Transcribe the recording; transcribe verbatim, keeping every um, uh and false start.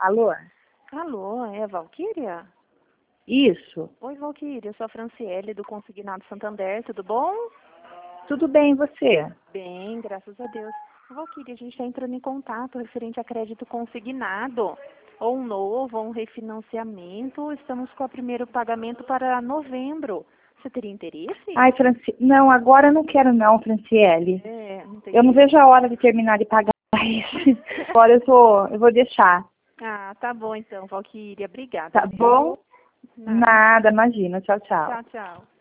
Alô? Alô, é a Valquíria? Isso. Oi, Valquíria, eu sou a Franciele do Consignado Santander, tudo bom? Tudo bem, e você? Bem, graças a Deus. Valquíria, a gente está entrando em contato referente a crédito consignado, ou um novo, ou um refinanciamento. Estamos com o primeiro pagamento para novembro. Você teria interesse? Ai, Franci... Não, agora eu não quero não, Franciele. É, não tem... Eu não vejo a hora de terminar de pagar isso. Agora eu, tô... eu vou deixar. Ah, tá bom então, Valquíria. Obrigada. Tá bom? Nada. Nada, imagina. Tchau, tchau. Tchau, tchau.